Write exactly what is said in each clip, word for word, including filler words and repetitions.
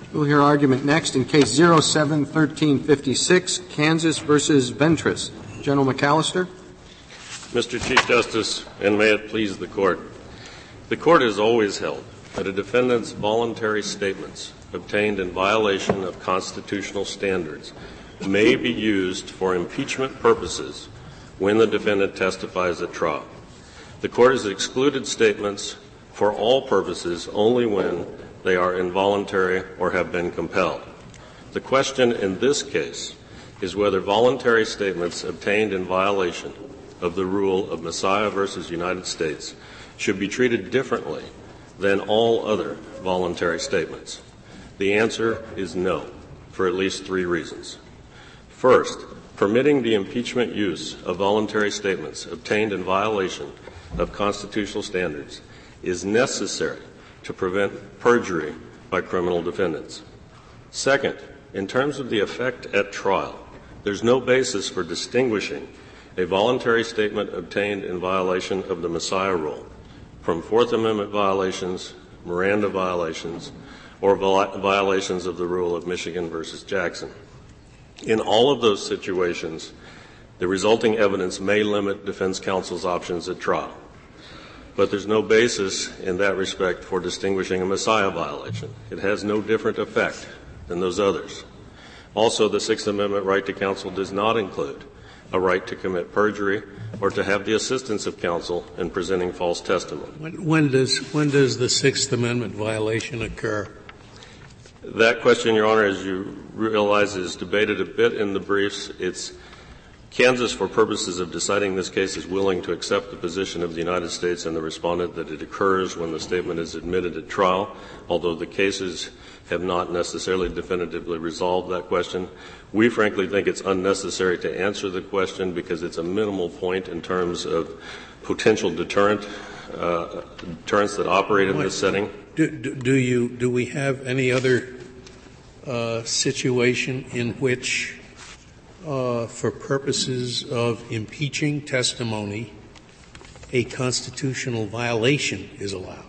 We'll hear argument next in Case zero seven one three five six, Kansas versus Ventress. General McAllister. Mister Chief Justice, and may it please the Court, the Court has always held that a defendant's voluntary statements obtained in violation of constitutional standards may be used for impeachment purposes when the defendant testifies at trial. The Court has excluded statements for all purposes only when they are involuntary or have been compelled. The question in this case is whether voluntary statements obtained in violation of the rule of Messiah versus United States should be treated differently than all other voluntary statements. The answer is no, for at least three reasons. First, permitting the impeachment use of voluntary statements obtained in violation of constitutional standards is necessary to prevent perjury by criminal defendants. Second, in terms of the effect at trial, there's no basis for distinguishing a voluntary statement obtained in violation of the Messiah rule from Fourth Amendment violations, Miranda violations, or violations of the rule of Michigan versus Jackson. In all of those situations, the resulting evidence may limit defense counsel's options at trial. But there's no basis in that respect for distinguishing a Messiah violation. It has no different effect than those others. Also, the Sixth Amendment right to counsel does not include a right to commit perjury or to have the assistance of counsel in presenting false testimony. When, when does when does the Sixth Amendment violation occur? That question, Your Honor, as you realize, is debated a bit in the briefs. It's Kansas, for purposes of deciding this case, is willing to accept the position of the United States and the respondent that it occurs when the statement is admitted at trial, although the cases have not necessarily definitively resolved that question. We frankly think it's unnecessary to answer the question because it's a minimal point in terms of potential deterrent, uh, deterrents that operate in this setting. Do, do, do you, do we have any other, uh, situation in which Uh, for purposes of impeaching testimony, a constitutional violation is allowed?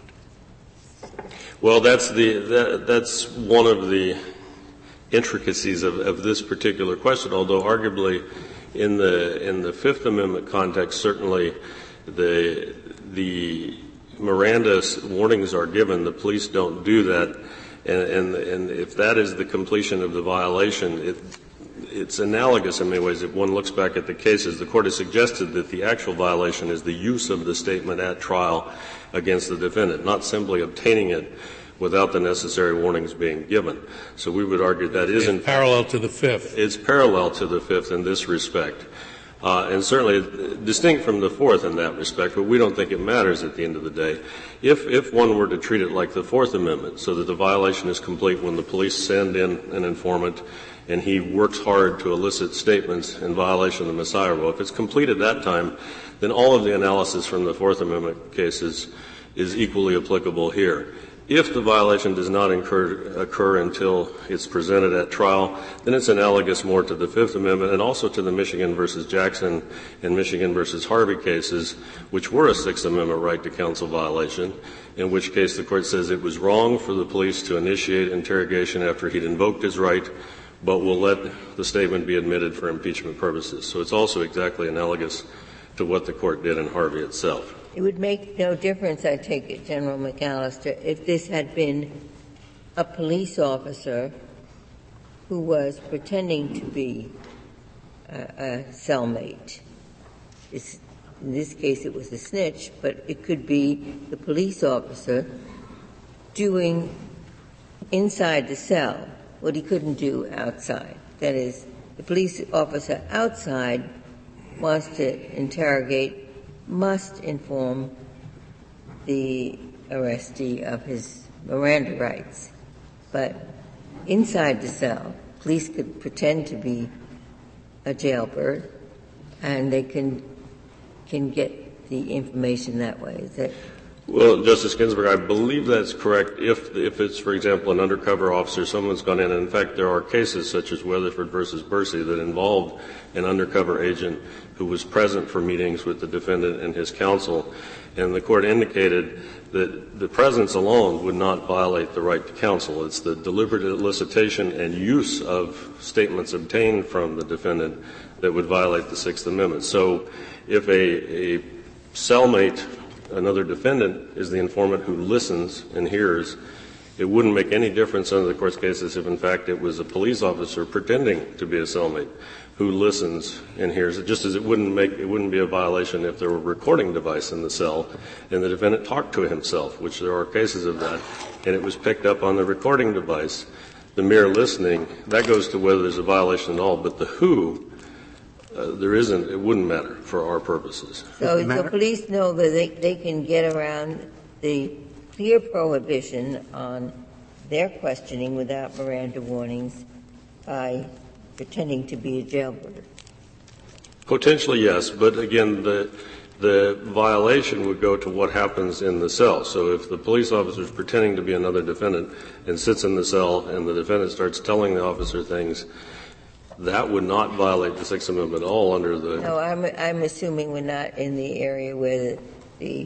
Well, that's the that, that's one of the intricacies of, of this particular question. Although, arguably, in the in the Fifth Amendment context, certainly the the Miranda warnings are given. The police don't do that, and and, and if that is the completion of the violation, it it's analogous in many ways. If one looks back at the cases, the Court has suggested that the actual violation is the use of the statement at trial against the defendant, not simply obtaining it without the necessary warnings being given. So we would argue that is in parallel to the Fifth. It's parallel to the Fifth in this respect. Uh, and certainly distinct from the Fourth in that respect, but we don't think it matters at the end of the day. If, if one were to treat it like the Fourth Amendment, so that the violation is complete when the police send in an informant and he works hard to elicit statements in violation of the Messiah rule, if it's complete at that time, then all of the analysis from the Fourth Amendment cases is equally applicable here. If the violation does not incur, occur until it's presented at trial, then it's analogous more to the Fifth Amendment and also to the Michigan versus Jackson and Michigan versus Harvey cases, which were a Sixth Amendment right to counsel violation, in which case the Court says it was wrong for the police to initiate interrogation after he'd invoked his right, but will let the statement be admitted for impeachment purposes. So it's also exactly analogous to what the Court did in Harvey itself. It would make no difference, I take it, General McAllister, if this had been a police officer who was pretending to be a, a cellmate. It's, in this case, it was a snitch, but it could be the police officer doing inside the cell what he couldn't do outside. That is, the police officer outside wants to interrogate, must inform the arrestee of his Miranda rights. But inside the cell, police could pretend to be a jailbird, and they can can get the information that way. Is that Well, Justice Ginsburg, I believe that's correct if, if it's, for example, an undercover officer, someone's gone in, and in fact there are cases such as Weatherford versus Bursey that involved an undercover agent who was present for meetings with the defendant and his counsel, and the Court indicated that the presence alone would not violate the right to counsel. It's the deliberate elicitation and use of statements obtained from the defendant that would violate the Sixth Amendment. So if a, a cellmate, another defendant, is the informant who listens and hears, it wouldn't make any difference under the Court's cases if, in fact, it was a police officer pretending to be a cellmate who listens and hears it, just as it wouldn't make it wouldn't be a violation if there were a recording device in the cell and the defendant talked to himself, which there are cases of that, and it was picked up on the recording device. The mere listening, that goes to whether there's a violation at all, but the who, uh, there isn't, it wouldn't matter for our purposes. So the police know that they, they can get around the clear prohibition on their questioning without Miranda warnings by pretending to be a jailbird? Potentially, yes, but again, the the violation would go to what happens in the cell. So if the police officer is pretending to be another defendant and sits in the cell and the defendant starts telling the officer things, that would not violate the Sixth Amendment at all under the... No, I'm, I'm assuming we're not in the area where the, the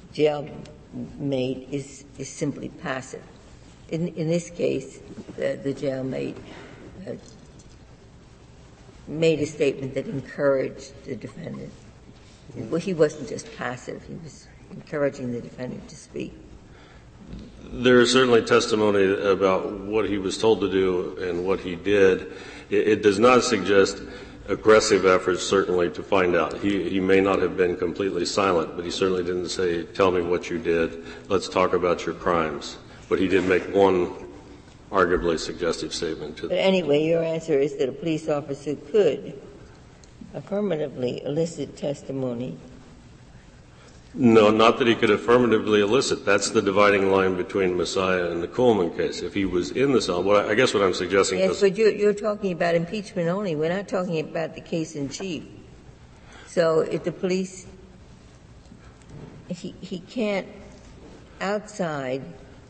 jailmate is, is simply passive. In, in this case, the, the jailmate uh, made a statement that encouraged the defendant. Well, he wasn't just passive. He was encouraging the defendant to speak. There is certainly testimony about what he was told to do and what he did. It, it does not suggest aggressive efforts, certainly, to find out. He, he may not have been completely silent, but he certainly didn't say, tell me what you did, let's talk about your crimes. But he did make one arguably suggestive statement to them. But anyway, your answer is that a police officer could affirmatively elicit testimony. No, not that he could affirmatively elicit. That's the dividing line between Messiah and the Coleman case. If he was in the cell, what I, I guess what I'm suggesting yes, is... Yes, but you're, you're talking about impeachment only. We're not talking about the case in chief. So if the police, he, he can't, outside,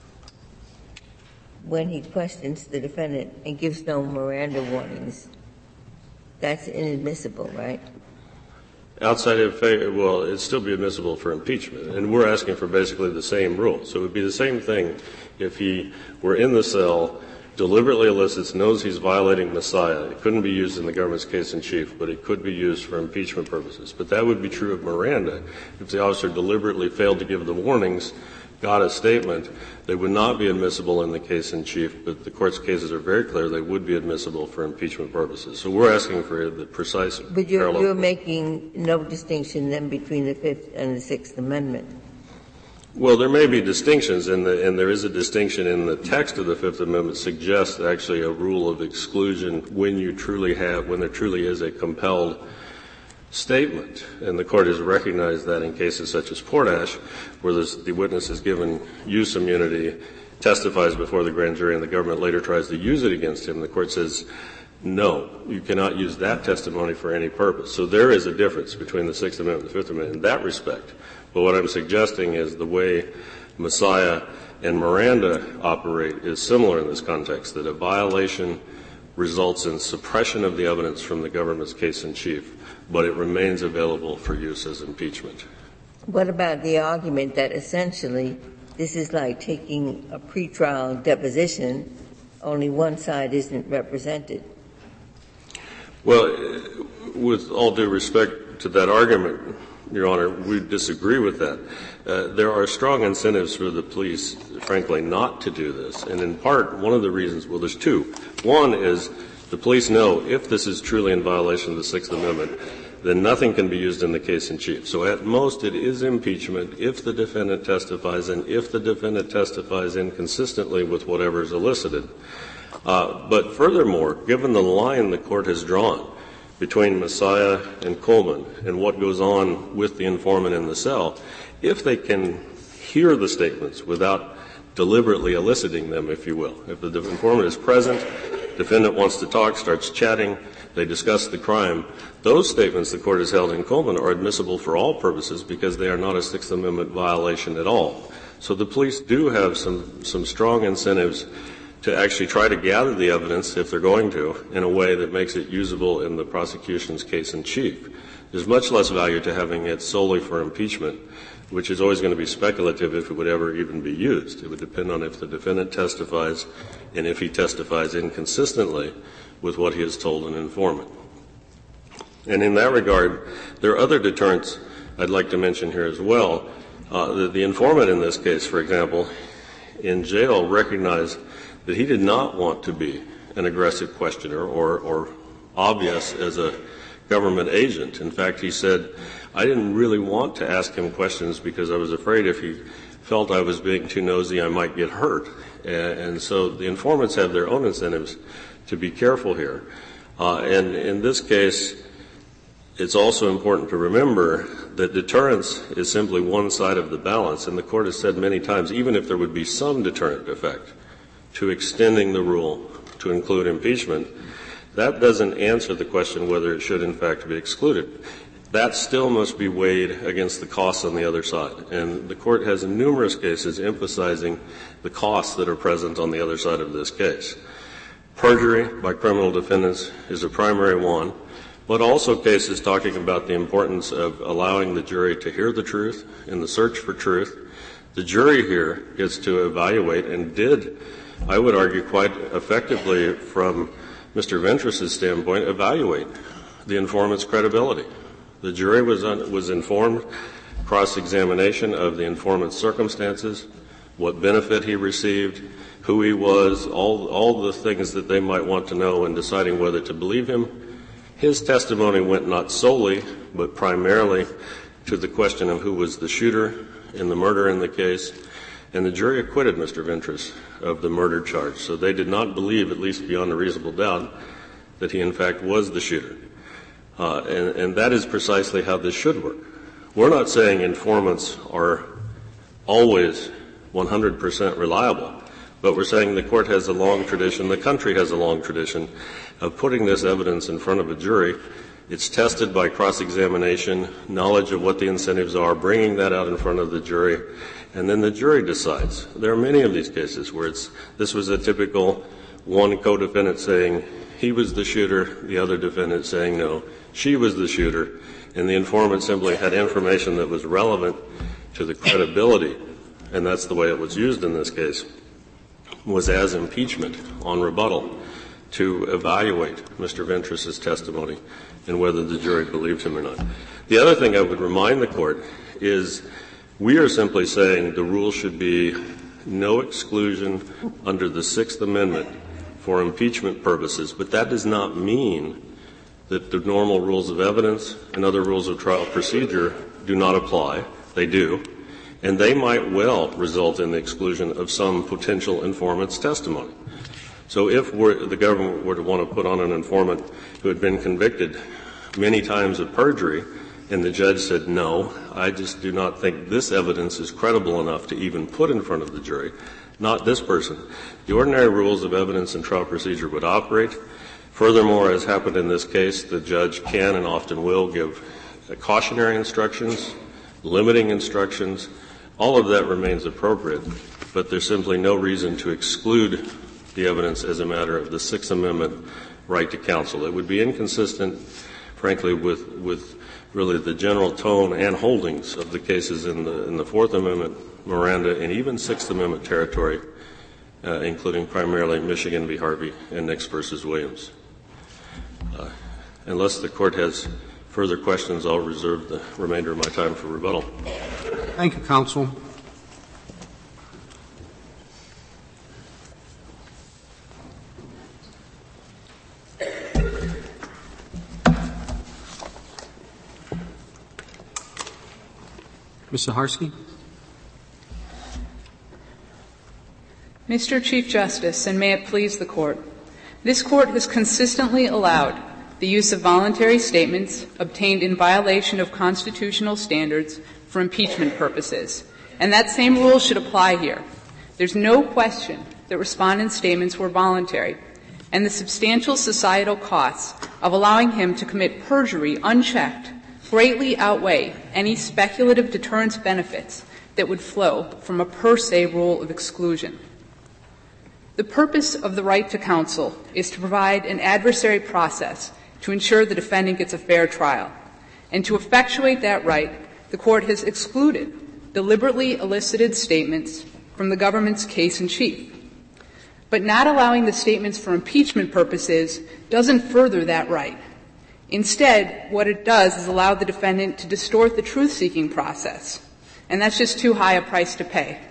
when he questions the defendant and gives no Miranda warnings, that's inadmissible, right? Outside of, well, it'd still be admissible for impeachment. And we're asking for basically the same rule. So it would be the same thing if he were in the cell, deliberately elicits, knows he's violating Messiah. It couldn't be used in the government's case in chief, but it could be used for impeachment purposes. But that would be true of Miranda. If the officer deliberately failed to give the warnings, got a statement, they would not be admissible in the case in chief, but the Court's cases are very clear they would be admissible for impeachment purposes. So we're asking for the precise But you're, parallel. you're making no distinction then between the Fifth and the Sixth Amendment. Well, there may be distinctions, in the, and there is a distinction in the text of the Fifth Amendment suggests actually a rule of exclusion when you truly have, when there truly is a compelled statement. And the Court has recognized that in cases such as Portash, where the witness is given use immunity, testifies before the grand jury, and the government later tries to use it against him. The Court says, no, you cannot use that testimony for any purpose. So there is a difference between the Sixth Amendment and the Fifth Amendment in that respect. But what I'm suggesting is the way Messiah and Miranda operate is similar in this context, that a violation results in suppression of the evidence from the government's case in chief, but it remains available for use as impeachment. What about the argument that essentially this is like taking a pretrial deposition, only one side isn't represented? Well, with all due respect to that argument, Your Honor, we disagree with that. Uh, there are strong incentives for the police, frankly, not to do this. And in part, one of the reasons, well, there's two. One is the police know if this is truly in violation of the Sixth Amendment, then nothing can be used in the case in chief. So at most it is impeachment if the defendant testifies and if the defendant testifies inconsistently with whatever is elicited. Uh, but furthermore, given the line the Court has drawn between Messiah and Coleman and what goes on with the informant in the cell, if they can hear the statements without deliberately eliciting them, if you will. If the informant is present, defendant wants to talk, starts chatting, they discuss the crime, those statements the Court has held in Coleman are admissible for all purposes because they are not a Sixth Amendment violation at all. So the police do have some, some strong incentives to actually try to gather the evidence, if they're going to, in a way that makes it usable in the prosecution's case in chief. There's much less value to having it solely for impeachment, which is always going to be speculative if it would ever even be used. It would depend on if the defendant testifies and if he testifies inconsistently with what he has told an informant. And in that regard, there are other deterrents I'd like to mention here as well. Uh, the, the informant in this case, for example, in jail recognized that he did not want to be an aggressive questioner or, or obvious as a government agent. In fact, he said, I didn't really want to ask him questions because I was afraid if he felt I was being too nosy, I might get hurt. And, and so the informants have their own incentives to be careful here. Uh, and in this case, it's also important to remember that deterrence is simply one side of the balance, and the Court has said many times, even if there would be some deterrent effect to extending the rule to include impeachment, that doesn't answer the question whether it should in fact be excluded. That still must be weighed against the costs on the other side. And the Court has in numerous cases emphasizing the costs that are present on the other side of this case. Perjury by criminal defendants is a primary one, but also cases talking about the importance of allowing the jury to hear the truth in the search for truth. The jury here gets to evaluate and did, I would argue quite effectively from Mister Ventress's standpoint, evaluate the informant's credibility. The jury was un, was informed cross-examination of the informant's circumstances, what benefit he received, who he was, all all the things that they might want to know in deciding whether to believe him. His testimony went not solely, but primarily to the question of who was the shooter in the murder in the case, and the jury acquitted Mister Ventress of the murder charge. So they did not believe, at least beyond a reasonable doubt, that he in fact was the shooter. Uh, and, and that is precisely how this should work. We're not saying informants are always one hundred percent reliable, but we're saying the Court has a long tradition, the country has a long tradition of putting this evidence in front of a jury. It's tested by cross-examination, knowledge of what the incentives are, bringing that out in front of the jury, and then the jury decides. There are many of these cases where it's, this was a typical one co-defendant saying he was the shooter, the other defendant saying no, she was the shooter, and the informant simply had information that was relevant to the credibility, and that's the way it was used in this case, was as impeachment on rebuttal to evaluate Mister Ventress's testimony and whether the jury believed him or not. The other thing I would remind the Court is we are simply saying the rule should be no exclusion under the Sixth Amendment for impeachment purposes, but that does not mean that the normal rules of evidence and other rules of trial procedure do not apply. They do. And they might well result in the exclusion of some potential informant's testimony. So if we're, the government were to want to put on an informant who had been convicted many times of perjury, and the judge said, no, I just do not think this evidence is credible enough to even put in front of the jury, not this person, the ordinary rules of evidence and trial procedure would operate. Furthermore, as happened in this case, the judge can and often will give cautionary instructions, limiting instructions. All of that remains appropriate, but there's simply no reason to exclude the evidence as a matter of the Sixth Amendment right to counsel. It would be inconsistent, frankly, with, with really the general tone and holdings of the cases in the, in the Fourth Amendment, Miranda, and even Sixth Amendment territory, uh, including primarily Michigan v. Harvey and Nix versus Williams. Uh, unless the Court has further questions, I'll reserve the remainder of my time for rebuttal. Thank you, counsel. Miz Saharsky. Mister Chief Justice, and may it please the Court, this Court has consistently allowed the use of voluntary statements obtained in violation of constitutional standards for impeachment purposes, and that same rule should apply here. There's no question that respondent's statements were voluntary, and the substantial societal costs of allowing him to commit perjury unchecked greatly outweigh any speculative deterrence benefits that would flow from a per se rule of exclusion. The purpose of the right to counsel is to provide an adversary process to ensure the defendant gets a fair trial. And to effectuate that right, the Court has excluded deliberately elicited statements from the government's case in chief. But not allowing the statements for impeachment purposes doesn't further that right. Instead, what it does is allow the defendant to distort the truth-seeking process, and that's just too high a price to pay.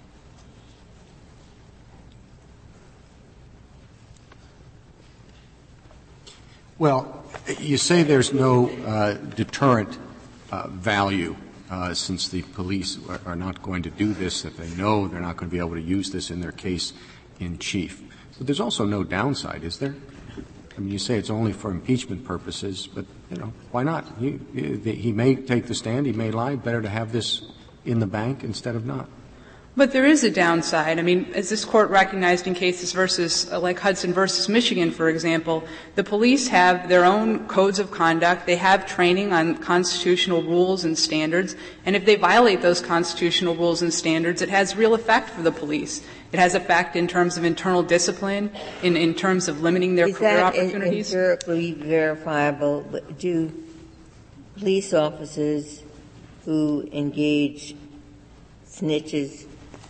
Well, you say there's no uh, deterrent uh, value uh, since the police are, are not going to do this, that they know they're not going to be able to use this in their case in chief. But there's also no downside, is there? I mean, you say it's only for impeachment purposes, but, you know, why not? He, he may take the stand, he may lie. Better to have this in the bank instead of not. But there is a downside. I mean, as this Court recognized in cases versus, uh, like Hudson versus Michigan, for example, the police have their own codes of conduct. They have training on constitutional rules and standards. And if they violate those constitutional rules and standards, it has real effect for the police. It has effect in terms of internal discipline, in, in terms of limiting their is career that opportunities. Is that empirically verifiable? Do police officers who engage snitches,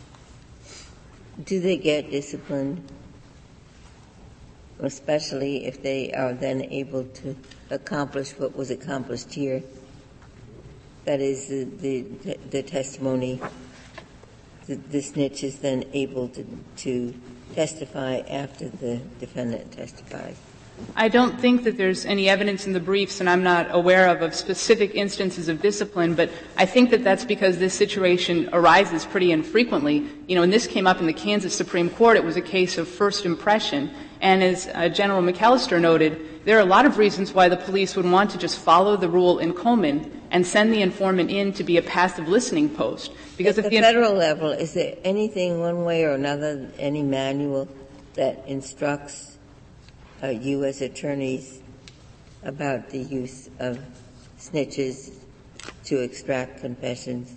do they get disciplined, especially if they are then able to accomplish what was accomplished here? That is, the, the, the testimony, the, the snitch is then able to, to testify after the defendant testifies. I don't think that there's any evidence in the briefs, and I'm not aware of, of specific instances of discipline, but I think that that's because this situation arises pretty infrequently. You know, and this came up in the Kansas Supreme Court. It was a case of first impression. And as uh, General McAllister noted, there are a lot of reasons why the police would want to just follow the rule in Coleman and send the informant in to be a passive listening post. Because At if the, the federal level, is there anything one way or another, any manual that instructs Uh, U S attorneys about the use of snitches to extract confessions?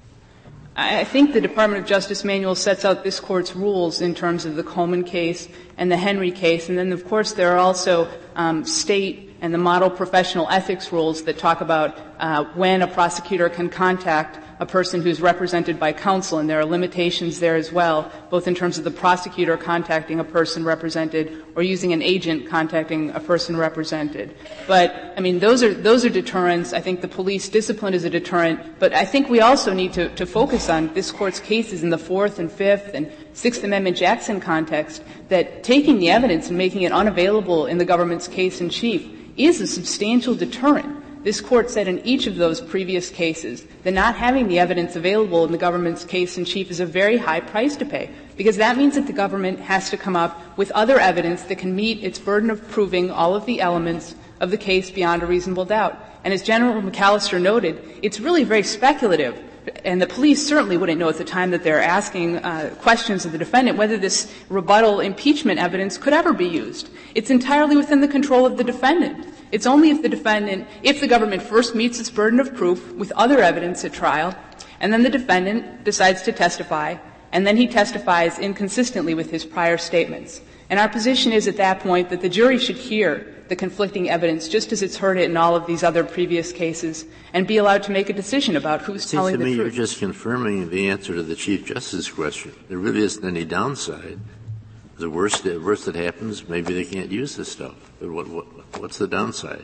I think the Department of Justice manual sets out this Court's rules in terms of the Coleman case and the Henry case. And then, of course, there are also um, state and the model professional ethics rules that talk about uh, when a prosecutor can contact a person who's represented by counsel, and there are limitations there as well, both in terms of the prosecutor contacting a person represented or using an agent contacting a person represented. But, I mean, those are, those are deterrents. I think the police discipline is a deterrent, but I think we also need to, to focus on this Court's cases in the Fourth and Fifth and Sixth Amendment Jackson context, that taking the evidence and making it unavailable in the government's case in chief is a substantial deterrent. This Court said in each of those previous cases that not having the evidence available in the government's case in chief is a very high price to pay, because that means that the government has to come up with other evidence that can meet its burden of proving all of the elements of the case beyond a reasonable doubt. And as General McAllister noted, it's really very speculative. And the police certainly wouldn't know at the time that they're asking uh, questions of the defendant whether this rebuttal impeachment evidence could ever be used. It's entirely within the control of the defendant. It's only if the defendant, if the government first meets its burden of proof with other evidence at trial, and then the defendant decides to testify, and then he testifies inconsistently with his prior statements. And our position is at that point that the jury should hear the conflicting evidence just as it's heard it in all of these other previous cases and be allowed to make a decision about who's Seems telling to the me truth. You're just confirming the answer to the Chief Justice's question. There really isn't any downside. The worst, the worst that happens, maybe they can't use this stuff. But what, what, what's the downside?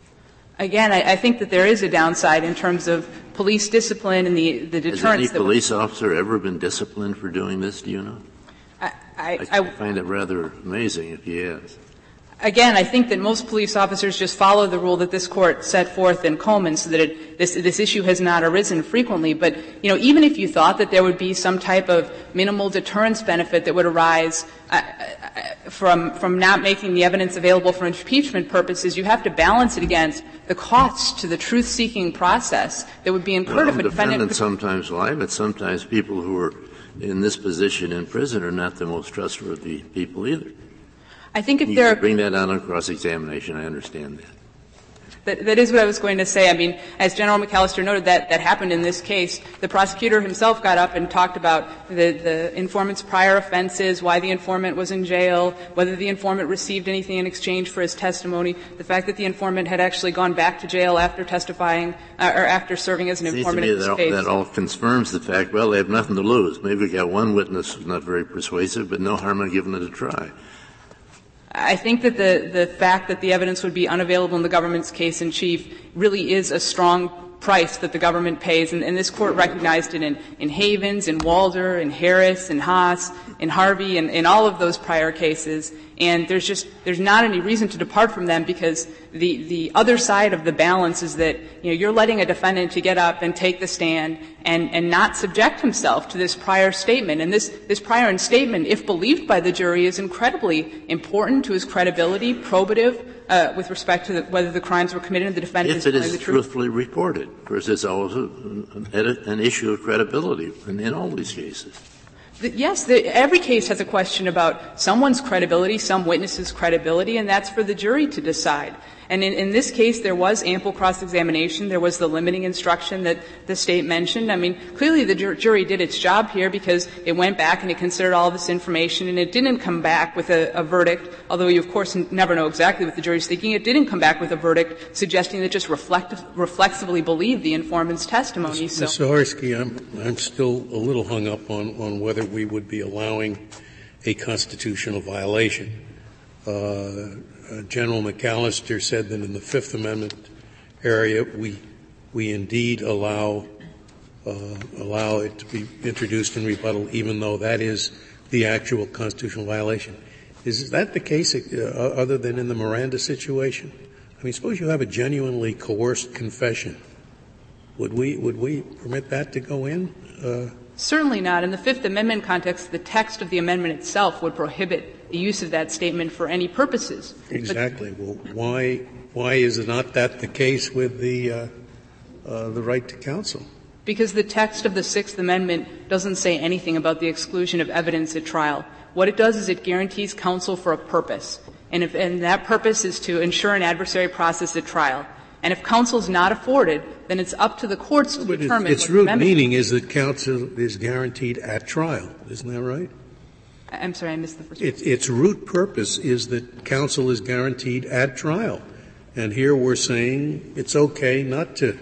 Again, I, I think that there is a downside in terms of police discipline and the, the deterrence. Has any that police officer ever been disciplined for doing this, do you know? I, I, I, I find it rather amazing if he has. Again, I think that most police officers just follow the rule that this Court set forth in Coleman so that it, this, this issue has not arisen frequently. But, you know, even if you thought that there would be some type of minimal deterrence benefit that would arise uh, from, from not making the evidence available for impeachment purposes, you have to balance it against the costs to the truth-seeking process that would be incurred well, if a defendant defendants sometimes lie, but sometimes people who are in this position in prison are not the most trustworthy people either. I think if you there bring that out on cross-examination, I understand that. That, that is what I was going to say. I mean, as General McAllister noted, that, that happened in this case. The prosecutor himself got up and talked about the, the informant's prior offenses, why the informant was in jail, whether the informant received anything in exchange for his testimony, the fact that the informant had actually gone back to jail after testifying uh, or after serving as an Seems informant to me in this that case. All, that all confirms the fact, well, they have nothing to lose. Maybe we got one witness who's not very persuasive, but no harm in giving it a try. I think that the, the fact that the evidence would be unavailable in the government's case in chief really is a strong price that the government pays, and, and this Court recognized it in, in Havens, in Walder, in Harris, in Haas, in Harvey, and in all of those prior cases. And there's just there's not any reason to depart from them because the the other side of the balance is that you know you're letting a defendant to get up and take the stand and and not subject himself to this prior statement. And this this prior statement, if believed by the jury, is incredibly important to his credibility, probative uh, with respect to the, whether the crimes were committed and the defendant if is telling it is the truth. truthfully reported. Of course, it's always an, an issue of credibility in, in all these cases. The, yes, the, every case has a question about someone's credibility, some witness's credibility, and that's for the jury to decide. And in, in this case, there was ample cross-examination. There was the limiting instruction that the State mentioned. I mean, clearly the jur- jury did its job here because it went back and it considered all this information, and it didn't come back with a, a verdict, although you, of course, never know exactly what the jury's thinking. It didn't come back with a verdict suggesting that just reflect, reflexively believed the informant's testimony. So. Mister Saharsky, I'm, I'm still a little hung up on, on whether we would be allowing a constitutional violation. Uh, Uh, General McAllister said that in the Fifth Amendment area, we we indeed allow uh, allow it to be introduced in rebuttal, even though that is the actual constitutional violation. Is that the case, uh, other than in the Miranda situation? I mean, suppose you have a genuinely coerced confession. Would we would we permit that to go in? Uh, Certainly not. In the Fifth Amendment context, the text of the amendment itself would prohibit the use of that statement for any purposes. Exactly. But well, why why is it not that the case with the uh, uh, the right to counsel? Because the text of the Sixth Amendment doesn't say anything about the exclusion of evidence at trial. What it does is it guarantees counsel for a purpose, and if and that purpose is to ensure an adversary process at trial. And if counsel is not afforded, then it's up to the courts to but determine. Its root meaning is that counsel is guaranteed at trial. Isn't that right? I'm sorry, I missed the first. It, its root purpose is that counsel is guaranteed at trial, and here we're saying it's okay not to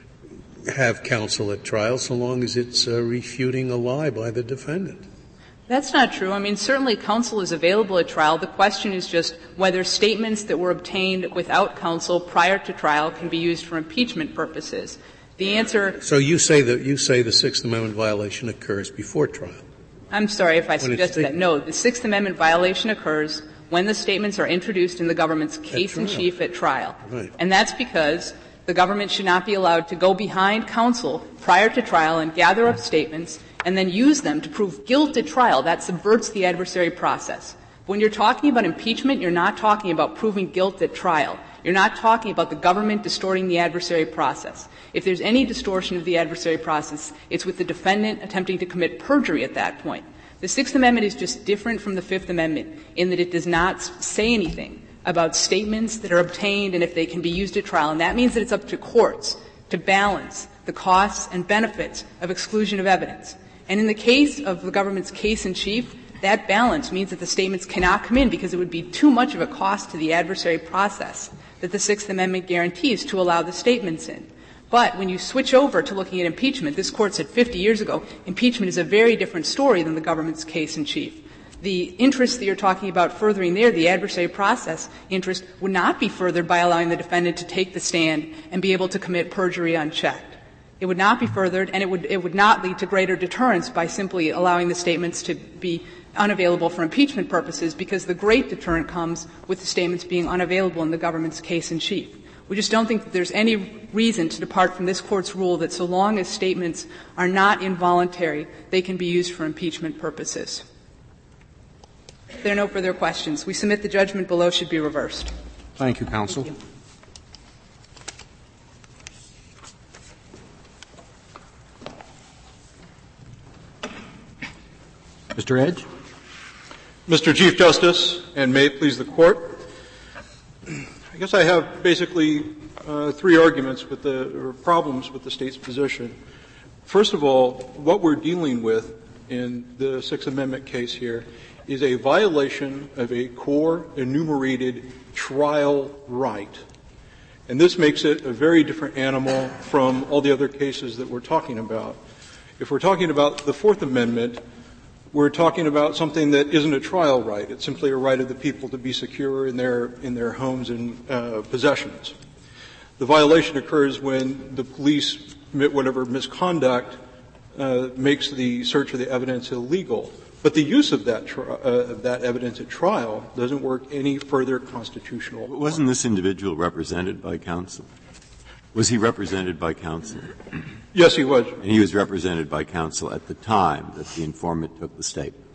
have counsel at trial so long as it's uh, refuting a lie by the defendant. That's not true. I mean, certainly counsel is available at trial. The question is just whether statements that were obtained without counsel prior to trial can be used for impeachment purposes. The answer. So you say that you say the Sixth Amendment violation occurs before trial. I'm sorry if I suggested that. No, the Sixth Amendment violation occurs when the statements are introduced in the government's case in chief at trial. Right. And that's because the government should not be allowed to go behind counsel prior to trial and gather up statements and then use them to prove guilt at trial. That subverts the adversary process. When you're talking about impeachment, you're not talking about proving guilt at trial. You're not talking about the government distorting the adversary process. If there's any distortion of the adversary process, it's with the defendant attempting to commit perjury at that point. The Sixth Amendment is just different from the Fifth Amendment in that it does not say anything about statements that are obtained and if they can be used at trial. And that means that it's up to courts to balance the costs and benefits of exclusion of evidence. And in the case of the government's case in chief, that balance means that the statements cannot come in because it would be too much of a cost to the adversary process that the Sixth Amendment guarantees to allow the statements in. But when you switch over to looking at impeachment, this Court said fifty years ago, impeachment is a very different story than the government's case in chief. The interest that you're talking about furthering there, the adversary process interest, would not be furthered by allowing the defendant to take the stand and be able to commit perjury unchecked. It would not be furthered, and it would, it would not lead to greater deterrence by simply allowing the statements to be unavailable for impeachment purposes, because the great deterrent comes with the statements being unavailable in the government's case in chief. We just don't think that there's any reason to depart from this Court's rule that so long as statements are not involuntary, they can be used for impeachment purposes. If there are no further questions, we submit the judgment below should be reversed. Thank you, counsel. Thank you. Mister Edge. Mister Chief Justice, and may it please the Court, I guess I have basically uh, three arguments with the or problems with the state's position. First of all, what we're dealing with in the Sixth Amendment case here is a violation of a core enumerated trial right. And this makes it a very different animal from all the other cases that we're talking about. If we're talking about the Fourth Amendment, we're talking about something that isn't a trial right. It's simply a right of the people to be secure in their in their homes and uh, possessions. The violation occurs when the police commit whatever misconduct uh, makes the search of the evidence illegal. But the use of that tri- uh, of that evidence at trial doesn't work any further constitutional. But wasn't this individual represented by counsel? Was he represented by counsel? Yes, he was. And he was represented by counsel at the time that the informant took the statement.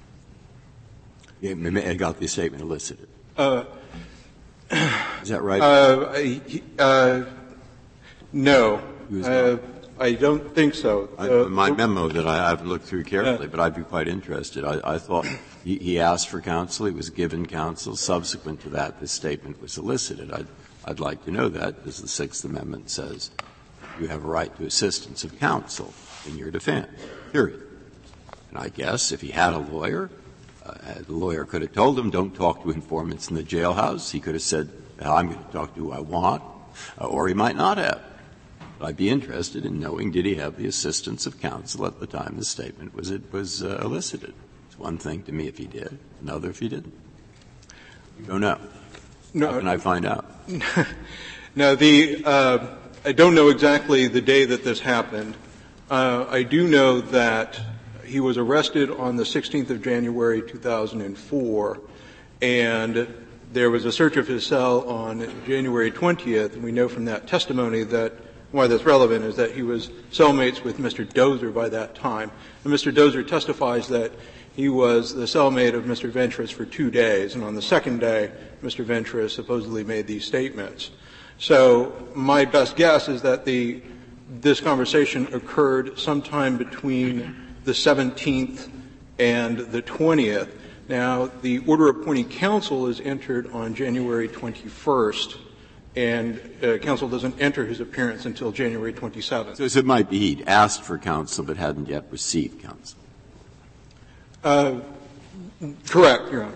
He got the statement elicited. Uh, Is that right? Uh, he, uh, no. Uh, I don't think so. I, uh, my memo that I haven't looked through carefully, uh, but I'd be quite interested. I, I thought he, he asked for counsel. He was given counsel. Subsequent to that, this statement was elicited. I'd, I'd like to know that, as the Sixth Amendment says, you have a right to assistance of counsel in your defense, period. And I guess if he had a lawyer, uh, the lawyer could have told him, don't talk to informants in the jailhouse. He could have said, well, I'm going to talk to who I want, uh, or he might not have. But I'd be interested in knowing, did he have the assistance of counsel at the time the statement was, it was uh, elicited? It's one thing to me if he did, another if he didn't. You don't know. No, How can I find out? No, the, uh, I don't know exactly the day that this happened. Uh, I do know that he was arrested on the sixteenth of January, two thousand four, and there was a search of his cell on January twentieth, and we know from that testimony that why that's relevant is that he was cellmates with Mister Dozer by that time. And Mister Dozer testifies that he was the cellmate of Mister Ventris for two days, and on the second day, Mister Ventris supposedly made these statements. So my best guess is that the this conversation occurred sometime between the seventeenth and the twentieth. Now, the order appointing counsel is entered on January twenty-first, and uh, counsel doesn't enter his appearance until January twenty-seventh. So, so it might be he'd asked for counsel but hadn't yet received counsel. Uh, correct, Your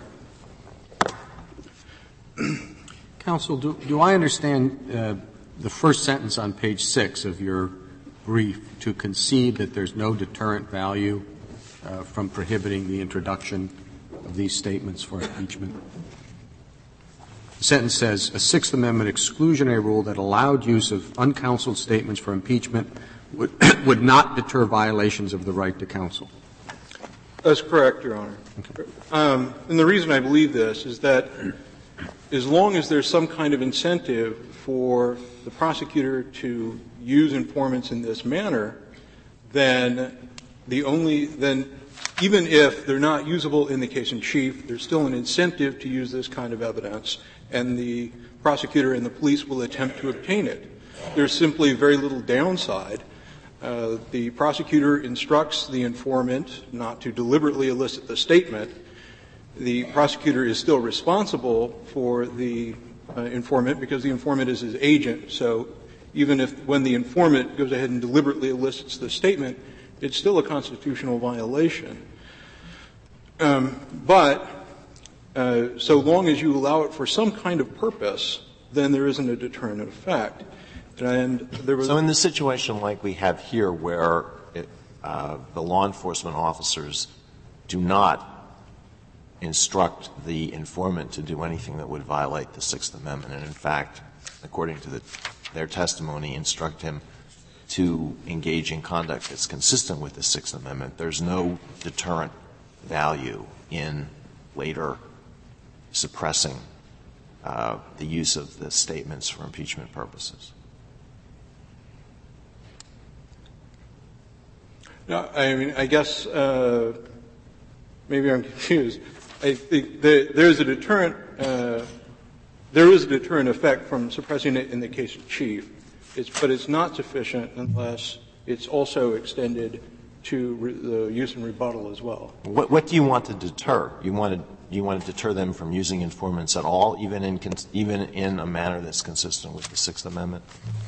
Honor. Counsel, do, do I understand uh, the first sentence on page six of your brief to concede that there's no deterrent value uh, from prohibiting the introduction of these statements for impeachment? The sentence says, a Sixth Amendment exclusionary rule that allowed use of uncounseled statements for impeachment would, would not deter violations of the right to counsel. That's correct, Your Honor. Okay. Um, and the reason I believe this is that as long as there's some kind of incentive for the prosecutor to use informants in this manner, then the only then even if they're not usable in the case in chief, there's still an incentive to use this kind of evidence, and the prosecutor and the police will attempt to obtain it. There's simply very little downside. Uh, the prosecutor instructs the informant not to deliberately elicit the statement. The prosecutor is still responsible for the uh, informant because the informant is his agent. So even if when the informant goes ahead and deliberately elicits the statement, it's still a constitutional violation. Um, but uh, so long as you allow it for some kind of purpose, then there isn't a deterrent effect. And there was so in the situation like we have here where it, uh, the law enforcement officers do not instruct the informant to do anything that would violate the Sixth Amendment, and in fact, according to the, their testimony, instruct him to engage in conduct that's consistent with the Sixth Amendment, there's no deterrent value in later suppressing uh, the use of the statements for impeachment purposes. No, I mean, I guess uh, maybe I'm confused. I think that there's a deterrent. Uh, there is a deterrent effect from suppressing it in the case of chief, it's, but it's not sufficient unless it's also extended to re- the use and rebuttal as well. What, what do you want to deter? You want to you want to deter them from using informants at all, even in even in a manner that's consistent with the Sixth Amendment?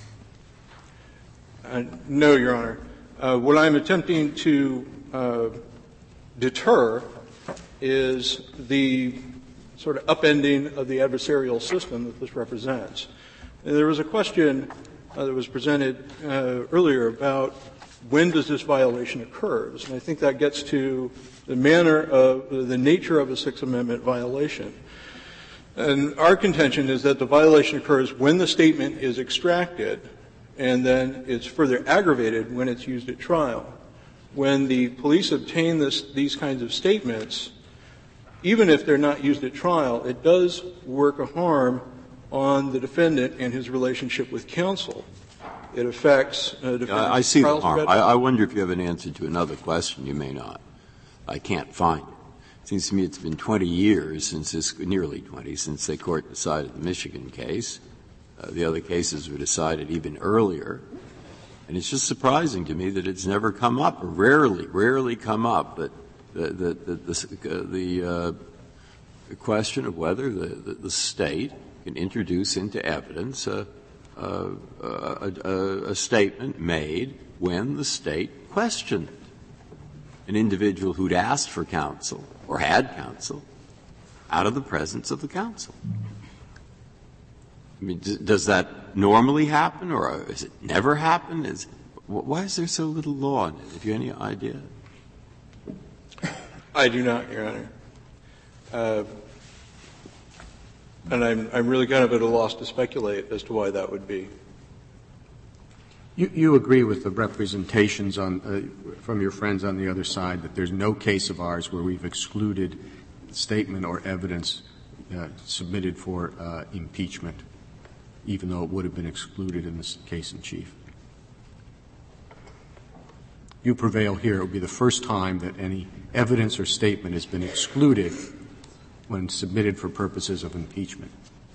Uh, no, Your Honor. Uh, what I'm attempting to uh, deter is the sort of upending of the adversarial system that this represents. And there was a question uh, that was presented uh, earlier about when does this violation occur? And I think that gets to the manner of the nature of a Sixth Amendment violation. And our contention is that the violation occurs when the statement is extracted, and then it's further aggravated when it's used at trial. When the police obtain this, these kinds of statements, even if they're not used at trial, it does work a harm on the defendant and his relationship with counsel. It affects uh, defendant's I, I see the harm. I, I wonder if you have an answer to another question. You may not. I can't find it. It seems to me it's been twenty years since this, nearly twenty, since the court decided the Michigan case. Uh, the other cases were decided even earlier. And it's just surprising to me that it's never come up, or rarely, rarely come up, that the, the, the, the, uh, the, uh, the question of whether the, the, the State can introduce into evidence a, a, a, a, a statement made when the State questioned an individual who'd asked for counsel or had counsel out of the presence of the counsel. I mean, does that normally happen, or is it never happen? Is, why is there so little law in it? Have you any idea? I do not, Your Honor. Uh, and I'm, I'm really kind of at a loss to speculate as to why that would be. You, you agree with the representations on, uh, from your friends on the other side that there's no case of ours where we've excluded statement or evidence uh, submitted for uh, impeachment, even though it would have been excluded in this case in chief? You prevail here. It would be the first time that any evidence or statement has been excluded when submitted for purposes of impeachment.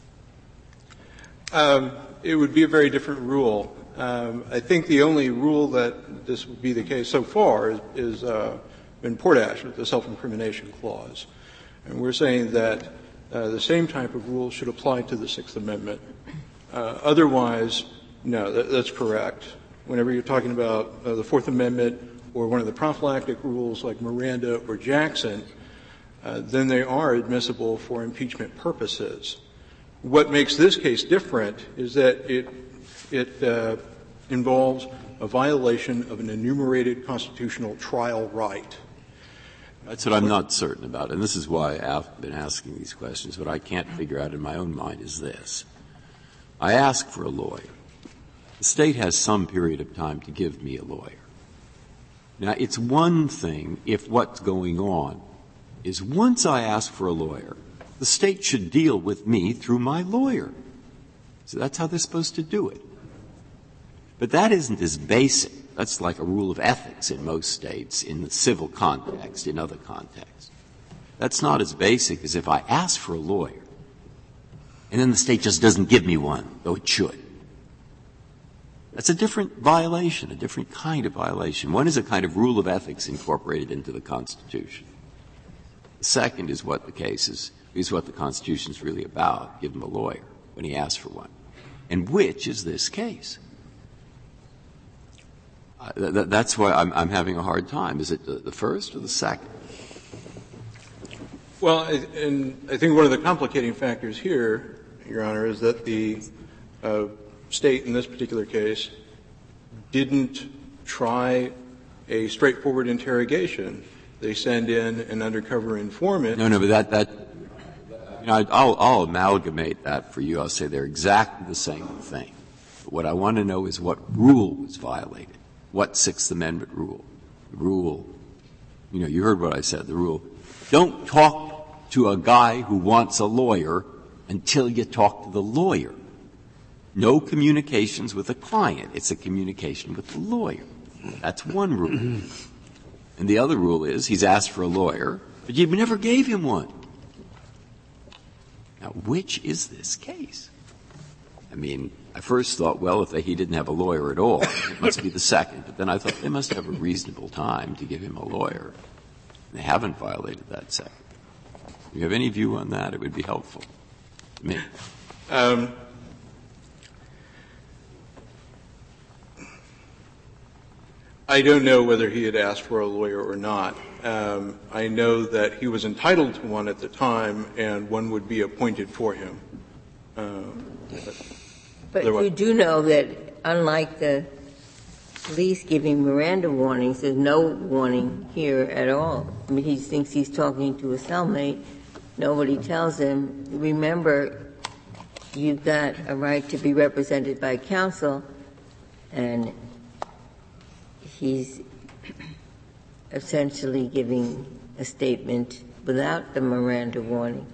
Um, it would be a very different rule. Um, I think the only rule that this would be the case so far is, is uh, in Portash with the self-incrimination clause. And we're saying that uh, the same type of rule should apply to the Sixth Amendment. Uh, otherwise, no, that, that's correct. Whenever you're talking about uh, the Fourth Amendment or one of the prophylactic rules like Miranda or Jackson, uh, then they are admissible for impeachment purposes. What makes this case different is that it it uh, involves a violation of an enumerated constitutional trial right. That's what I'm not certain about, and this is why I've been asking these questions. What I can't figure out in my own mind is this. I ask for a lawyer. The State has some period of time to give me a lawyer. Now, it's one thing if what's going on is once I ask for a lawyer, the State should deal with me through my lawyer. So that's how they're supposed to do it. But that isn't as basic. That's like a rule of ethics in most states, in the civil context, in other contexts. That's not as basic as if I ask for a lawyer, and then the State just doesn't give me one, though it should. That's a different violation, a different kind of violation. One is a kind of rule of ethics incorporated into the Constitution. The second is what the case is, is what the Constitution is really about, give him a lawyer when he asks for one. And which is this case? Uh, th- that's why I'm, I'm having a hard time. Is it the, the first or the second? Well, I, and I think one of the complicating factors here, Your Honor, is that the uh, State in this particular case didn't try a straightforward interrogation. They send in an undercover informant. No, no, but that, that you know, I'll, I'll amalgamate that for you. I'll say they're exactly the same thing. But what I want to know is what rule was violated. What Sixth Amendment rule? The rule, you know, you heard what I said, the rule, don't talk to a guy who wants a lawyer until you talk to the lawyer. No communications with a client. It's a communication with the lawyer. That's one rule. And the other rule is he's asked for a lawyer, but you never gave him one. Now, which is this case? I mean, I first thought, well, if they, he didn't have a lawyer at all, it must be the second. But then I thought they must have a reasonable time to give him a lawyer. They haven't violated that second. If you have any view on that, it would be helpful to me. Um, I don't know whether he had asked for a lawyer or not. Um, I know that he was entitled to one at the time, and one would be appointed for him. Um, but but you do know that, unlike the police giving Miranda warnings, there's no warning here at all. I mean, he thinks he's talking to a cellmate. Nobody tells him, remember, you've got a right to be represented by counsel, and he's essentially giving a statement without the Miranda warning.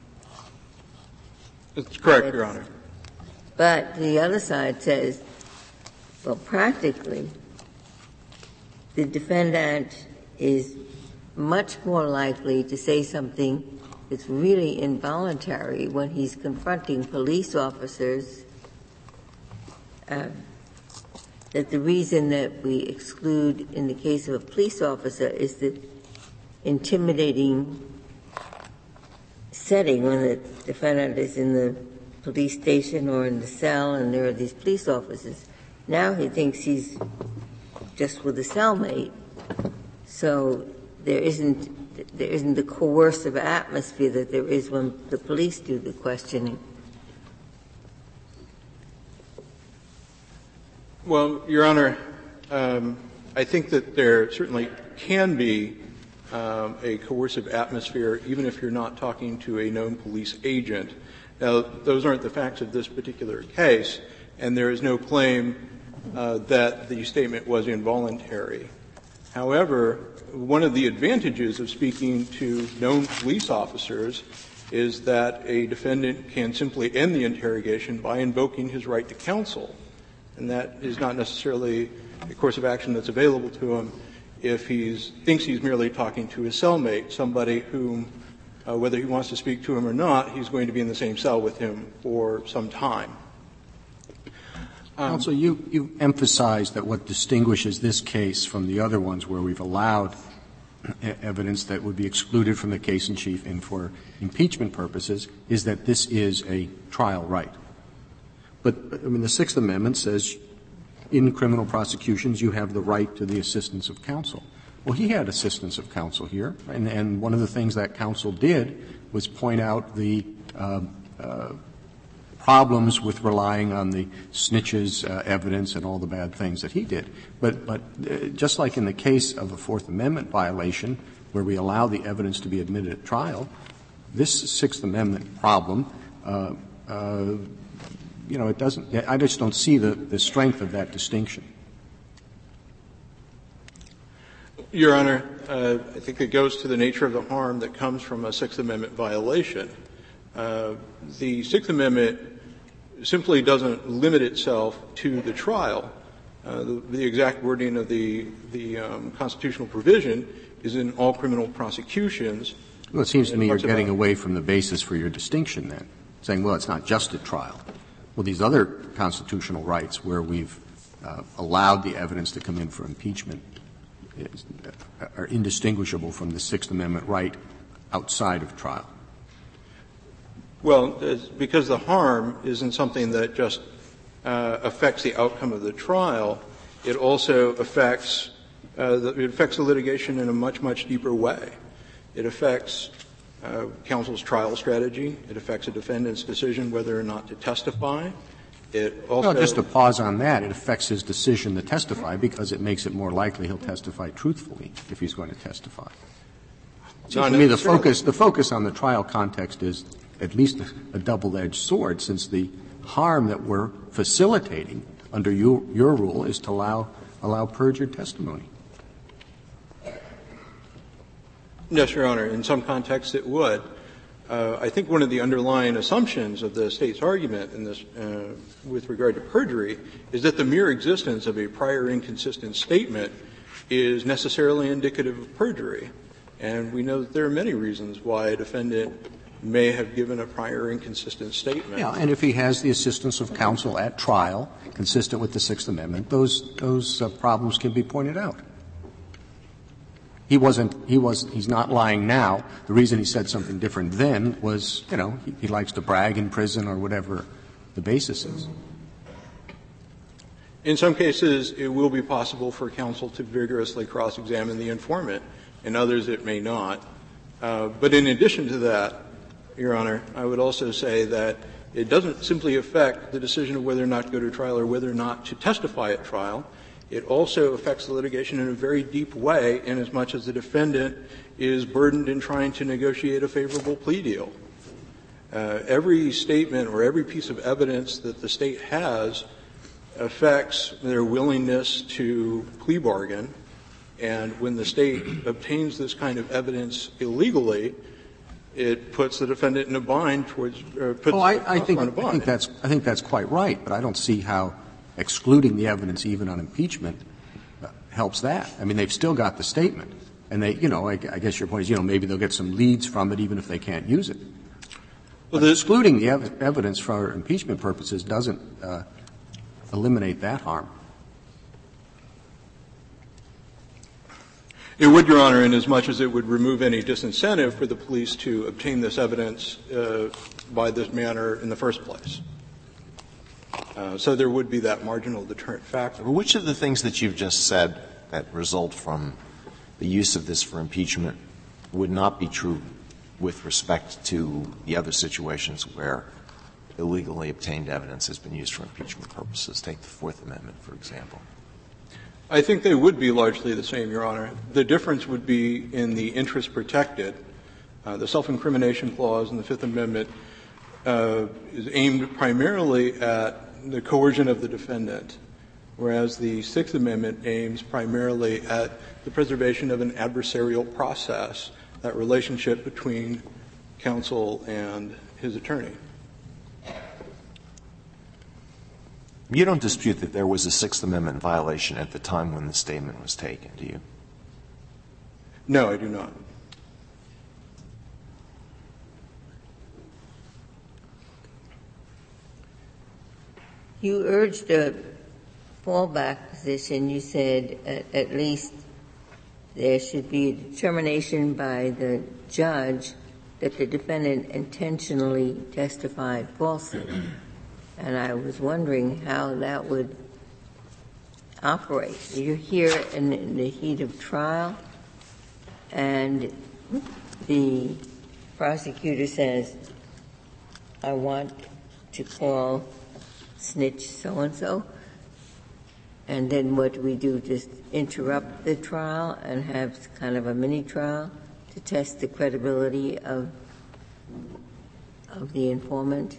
That's correct, That's, Your Honor. But the other side says, well, practically, the defendant is much more likely to say something that's really involuntary when he's confronting police officers, uh, that the reason that we exclude in the case of a police officer is the intimidating setting when the defendant is in the police station or in the cell and there are these police officers. Now he thinks he's just with a cellmate, so there isn't, there isn't the coercive atmosphere that there is when the police do the questioning. Well, Your Honor, um, I think that there certainly can be um, a coercive atmosphere even if you're not talking to a known police agent. Now, those aren't the facts of this particular case, and there is no claim uh, that the statement was involuntary. However, one of the advantages of speaking to known police officers is that a defendant can simply end the interrogation by invoking his right to counsel. And that is not necessarily a course of action that's available to him if he thinks he's merely talking to his cellmate, somebody whom, uh, whether he wants to speak to him or not, he's going to be in the same cell with him for some time. Um, Counsel, you, you emphasized that what distinguishes this case from the other ones where we've allowed evidence that would be excluded from the case in chief and for impeachment purposes is that this is a trial right. But, I mean, the Sixth Amendment says in criminal prosecutions you have the right to the assistance of counsel. Well, he had assistance of counsel here, and, and one of the things that counsel did was point out the uh, uh, problems with relying on the snitches' uh, evidence and all the bad things that he did. But, but uh, just like in the case of a Fourth Amendment violation where we allow the evidence to be admitted at trial, this Sixth Amendment problem uh, uh, you know, it doesn't – I just don't see the, the strength of that distinction. Your Honor, uh, I think it goes to the nature of the harm that comes from a Sixth Amendment violation. Uh, the Sixth Amendment simply doesn't limit itself to the trial. Uh, the, the exact wording of the, the um, constitutional provision is in all criminal prosecutions. Well, it seems to me you're getting away from the basis for your distinction then, saying, well, it's not just a trial. Well, these other constitutional rights where we've uh, allowed the evidence to come in for impeachment is, uh, are indistinguishable from the Sixth Amendment right outside of trial. Well, because the harm isn't something that just uh, affects the outcome of the trial, it also affects uh, the, it affects the litigation in a much, much deeper way. It affects Uh, counsel's trial strategy. It affects a defendant's decision whether or not to testify. It also well, just to pause on that, it affects his decision to testify because it makes it more likely he'll testify truthfully if he's going to testify. So to me, the focus, the focus on the trial context is at least a double-edged sword, since the harm that we're facilitating under your, your rule is to allow allow perjured testimony. Yes, Your Honor. In some contexts, it would. Uh, I think one of the underlying assumptions of the State's argument in this, uh, with regard to perjury, is that the mere existence of a prior inconsistent statement is necessarily indicative of perjury. And we know that there are many reasons why a defendant may have given a prior inconsistent statement. Yeah, and if he has the assistance of counsel at trial, consistent with the Sixth Amendment, those those uh, problems can be pointed out. He wasn't, he was, he's not lying now. The reason he said something different then was, you know, he, he likes to brag in prison or whatever the basis is. In some cases, it will be possible for counsel to vigorously cross-examine the informant. In others, it may not. Uh, but in addition to that, Your Honor, I would also say that it doesn't simply affect the decision of whether or not to go to trial or whether or not to testify at trial. It also affects the litigation in a very deep way, inasmuch as the defendant is burdened in trying to negotiate a favorable plea deal. Uh, every statement or every piece of evidence that the State has affects their willingness to plea bargain, and when the State obtains this kind of evidence illegally, it puts the defendant in a bind towards uh, puts oh, I, I think, on a bind. I think that's I think that's quite right, but I don't see how excluding the evidence even on impeachment uh, helps that. I mean, they've still got the statement, and they, you know, I, I guess your point is, you know, maybe they'll get some leads from it even if they can't use it. Well, the, excluding the ev- evidence for impeachment purposes doesn't uh, eliminate that harm. It would, Your Honor, inasmuch as it would remove any disincentive for the police to obtain this evidence uh, by this manner in the first place. Uh, so there would be that marginal deterrent factor. Which of the things that you've just said that result from the use of this for impeachment would not be true with respect to the other situations where illegally obtained evidence has been used for impeachment purposes? Take the Fourth Amendment, for example. I think they would be largely the same, Your Honor. The difference would be in the interest protected. Uh, the self-incrimination clause in the Fifth Amendment uh, is aimed primarily at the coercion of the defendant, whereas the Sixth Amendment aims primarily at the preservation of an adversarial process, that relationship between counsel and his attorney. You don't dispute that there was a Sixth Amendment violation at the time when the statement was taken, do you? No, I do not. You urged a fallback position. You said at, at least there should be a determination by the judge that the defendant intentionally testified falsely. And I was wondering how that would operate. You're here in, in the heat of trial, and the prosecutor says, I want to call snitch so-and-so. And then what do we do? Just interrupt the trial and have kind of a mini-trial to test the credibility of of the informant?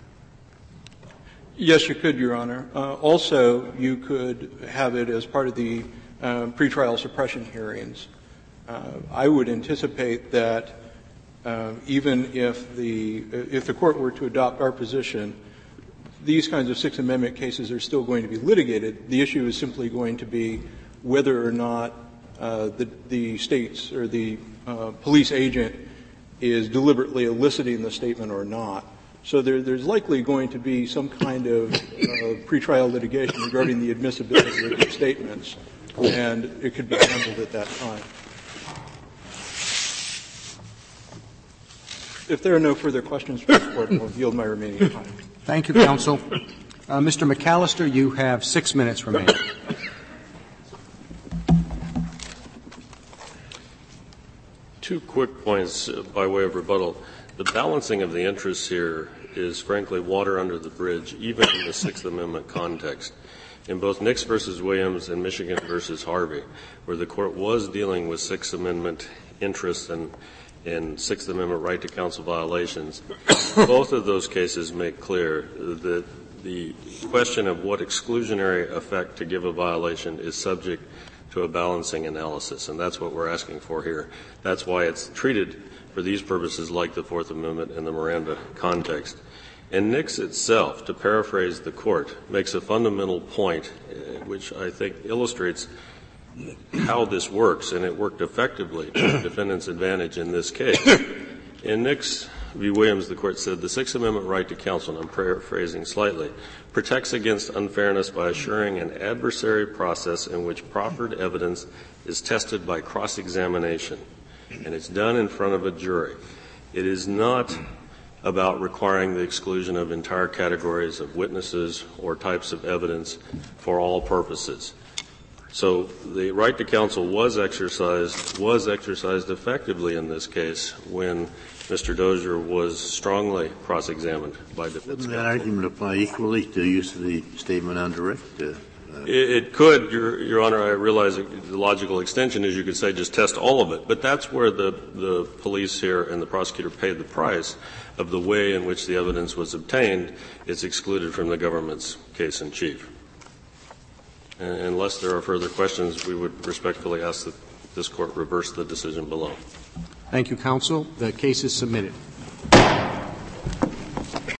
Yes, you could, Your Honor. Uh, also, you could have it as part of the uh, pretrial suppression hearings. Uh, I would anticipate that uh, even if the if the court were to adopt our position, these kinds of Sixth Amendment cases are still going to be litigated. The issue is simply going to be whether or not uh, the, the states or the uh, police agent is deliberately eliciting the statement or not. So there, there's likely going to be some kind of uh, pretrial litigation regarding the admissibility of the statements, and it could be handled at that time. If there are no further questions from the Court, I'll yield my remaining time. Thank you, counsel. Uh, Mister McAllister, you have six minutes remaining. Two quick points uh, by way of rebuttal. The balancing of the interests here is, frankly, water under the bridge, even in the Sixth Amendment context. In both Nix versus Williams and Michigan versus Harvey, where the Court was dealing with Sixth Amendment interests and, and Sixth Amendment right to counsel violations, both of those cases make clear that the question of what exclusionary effect to give a violation is subject to a balancing analysis, and that's what we're asking for here. That's why it's treated for these purposes like the Fourth Amendment in the Miranda context. And Nix itself, to paraphrase the Court, makes a fundamental point, uh, which I think illustrates how this works, and it worked effectively to the defendant's advantage in this case. In Nix v. Williams, the Court said, the Sixth Amendment right to counsel, and I'm paraphrasing slightly, protects against unfairness by assuring an adversary process in which proffered evidence is tested by cross-examination, and it's done in front of a jury. It is not about requiring the exclusion of entire categories of witnesses or types of evidence for all purposes. So the right to counsel was exercised, was exercised effectively in this case when Mister Dozier was strongly cross-examined by defense counsel. Doesn't that argument apply equally to use of the statement on direct? Uh, uh, it, it could, Your, Your Honor. I realize it, the logical extension is you could say just test all of it. But that's where the, the police here and the prosecutor paid the price of the way in which the evidence was obtained. It's excluded from the government's case in chief. And unless there are further questions, we would respectfully ask that this Court reverse the decision below. Thank you, counsel. The case is submitted.